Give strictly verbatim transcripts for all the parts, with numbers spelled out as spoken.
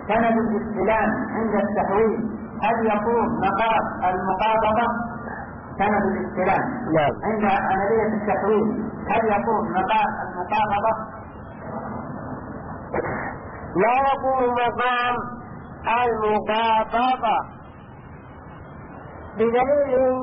سند الاستلام عند التحويل هل يكون مقام المقابضة؟ سند الاستلام عند عملية التحويل هل يكون مقام المقابضة؟ لا يكون مقام المقابضة، بدليل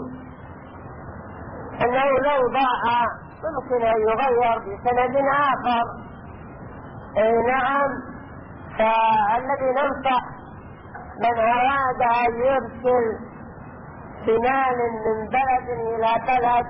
أنه لو ضاع ممكن أن يغير بسند آخر. أي نعم، فالذي ننصح من أراد أن يرسل بمال من بلد إلى بلد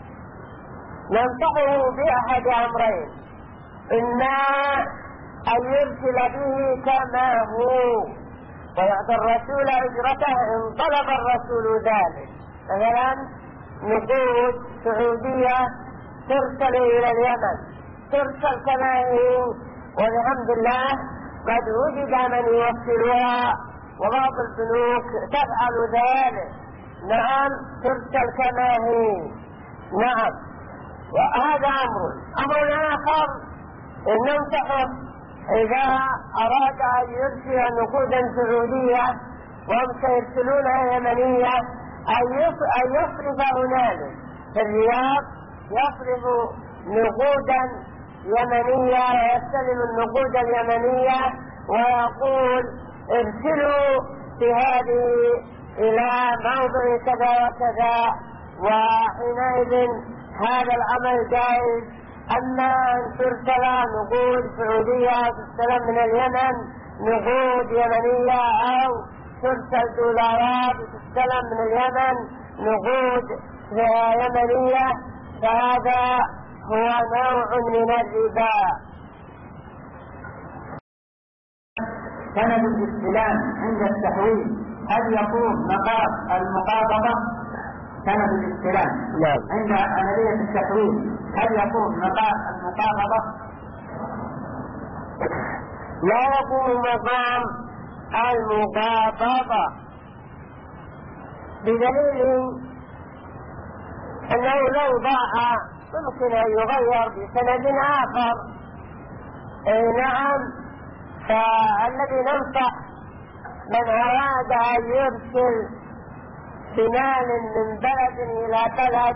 ننصحه بأحد أمرين: إما أن يرسل به كما هو ويعطي الرسول أجرته إن طلب الرسول ذلك. مثلا نقود سعودية ترسل إلى اليمن ترسل كما هي، والحمد لله قد وجد من يوصلها وبعض البنوك تفعل ذلك. نعم، ترسل كما هي. نعم، وهذا أمر. أمر آخر إن ننصحه إذا أراد أن يرسل نقودا سعودية وهم سيرسلونها يمنية أن يصرف هنالك في الرياض، يصرف نقودا يمنية ويستلم النقود اليمنية ويقول ارسلوا بهذه إلى موضع كذا وكذا، وحينئذ هذا العمل جائز. أما أن ترسل نقود سعودية تستلم من اليمن نقود يمنية، أو ترسل دولارات تستلم من اليمن نقود يمنية، فهذا هو نوع من الربا. سند الاستلام عند التحويل هل يكون مقام المقابضة؟ سند الاستلام عند عملية التحويل هل يكون مقام المقابضة؟ لا يكون مقام المقابضة، بدليل أنه لو ضاع ممكن أن يغير بسند آخر. أي نعم، فالذي ننصح من أراد أن يرسل بمال من بلد إلى بلد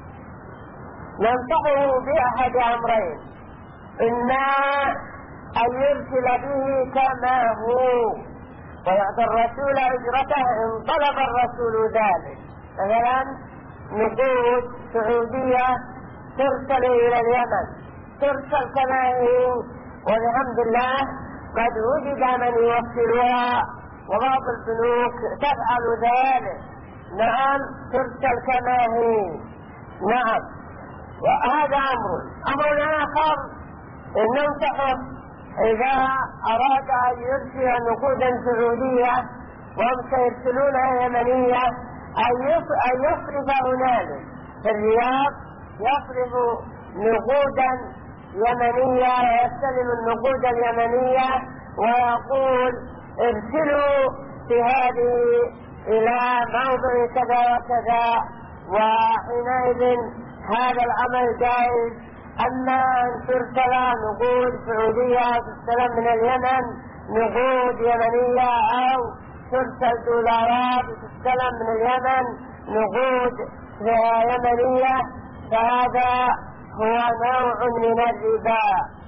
ننصحه بأحد أمرين: إما أن يرسل به كما هو ويعطي الرسول أجرته إن طلب الرسول ذلك. مثلا نقود سعودية ترسل إلى اليمن ترسل كما هي، والحمد لله قد وجد من يوصلها وبعض البنوك تفعل ذلك. نعم، ترسل كما هي. نعم، وهذا أمر. أمر آخر إن ننصحه إذا أراد أن يرسل نقودا سعودية وهم سيرسلونها يمنية أن يصرف هنالك في الرياض، يصرف نقودا يمنية ويستلم النقود اليمنية ويقول ارسلوا بهذه إلى موضع كذا وكذا، وحينئذ هذا العمل جائز. أما أن ترسل نقود سعودية تستلم من اليمن نقود يمنية، أو ترسل دولارات تستلم من اليمن نقود يمنية، فهذا هو نوع من الربا.